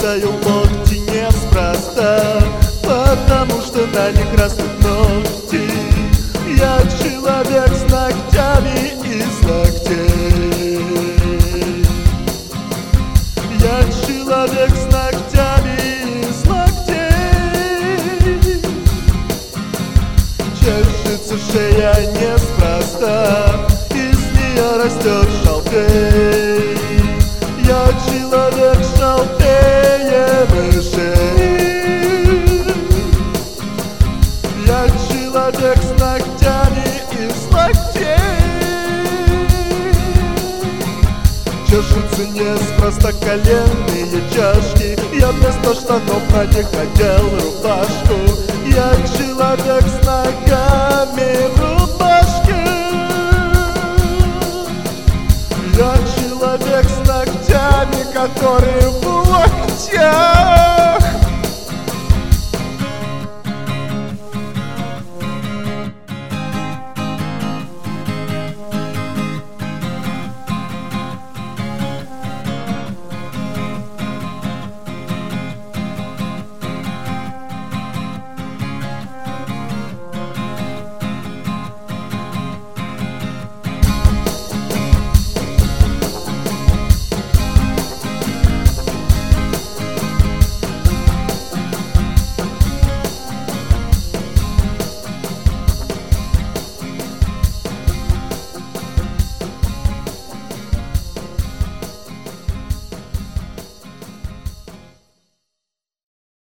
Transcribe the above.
кусаю локти неспроста, потому что на них растут ногти. Я человек с ногтями из ногтей. Я человек с ногтями из ногтей. Чешется шея неспроста, из нее растет шалфей. Я человек шалфея мышей. Я человек с ногтями из ногтей. Чешутся неспроста коленные чашки, я вместо штанов на них одел рубашку. Я человек с ногами в